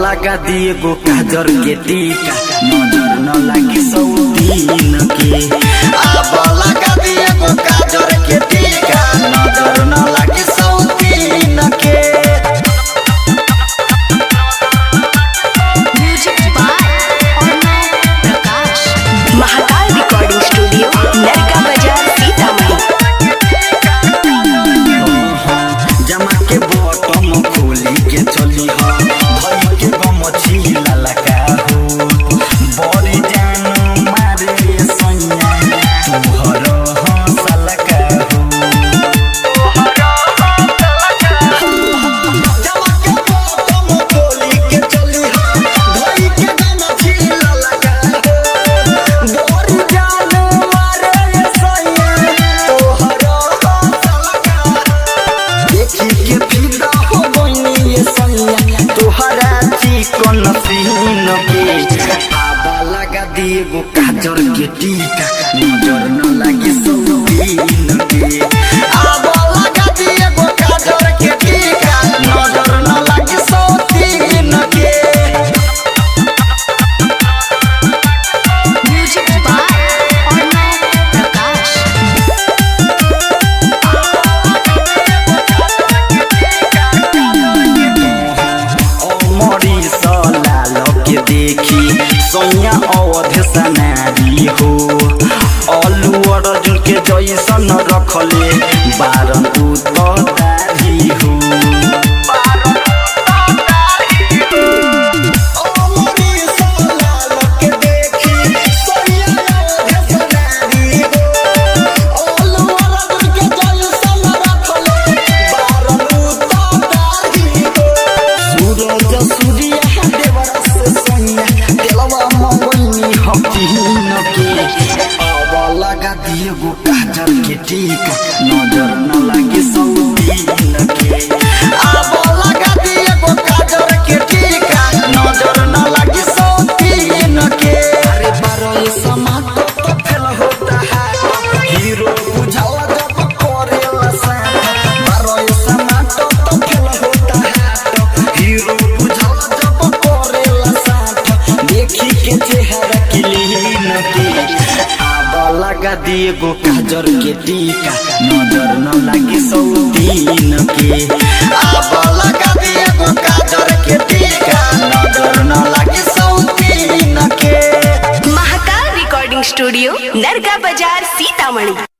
लगा दिए गो काजर के टीका नजर न लगी सौतीन के। अब लगा दिए गो काजर के टीका नजर न लगी सौतीन के। Music by Arnav Prakash. Mahakal recording studio Narka Bazar Sitamarhi. जमा के बटम खोली के चली भाई के गमछी ललका हो बड़ी जान मारे सैया तुहर हंसलका हो। जमा के बटम खोली के चली भाई के गमछी ललका हो बड़ी जान मारे सैया तुहर हंसलका। देखी के फिदा हो गईनी ये सैया तोहरा चिकन सीन के। आबा लगा दिए गो काजर के टीका नजर न लगी सौतीन के। आबा लगा दिए गो काजर के टीका नजर न लगी सौतीन के। Music by Arnav Prakash. अमरी सलाल के देखी सैया अवध सनारी हो अलू अर्जुन के जैसन रखले बारन उतारी हो। अमरी सलाल के देखी सैया अवध सनारी हो अलू अर्जुन के जैसन रखले बारन उतारी हो। सूरज सूर्या देवर से सैया दिलवा मंगनी हकीन के। अब लगा दिए गो काजर के टीका नजर न लगी सौतीन के। अब लगा दिए गो काजर के टीका नजर न लगी सौतीन के। अरे बारो ये समातो तो फेल होता है हीरो बुझावा जब करेला साथ। बारो ये समातो तो फेल होता है हीरो बुझावा जब करेला साथ। देखी के चेहरा क्लीन के। अब लगा दिए गो काजर के टीका नजर न लगी सौतीन के। अब लगा दिए गो काजर के टीका नजर न लगी सौतीन के। Mahakal recording studio Narka Bazar Sitamarhi.